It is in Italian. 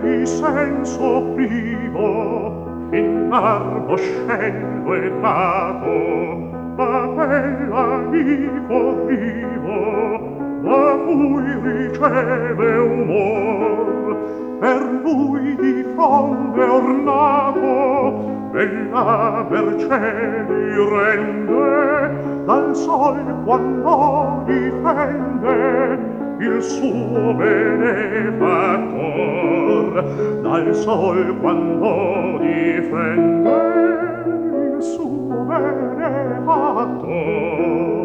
di senso privo, in largo scello e dato, a quell'amico vivo, da cui riceve umor, per lui di fronde ornato, bella mercè gli rende, dal sol quando difende il suo benefattor, dal sol quando difende il suo benefattor.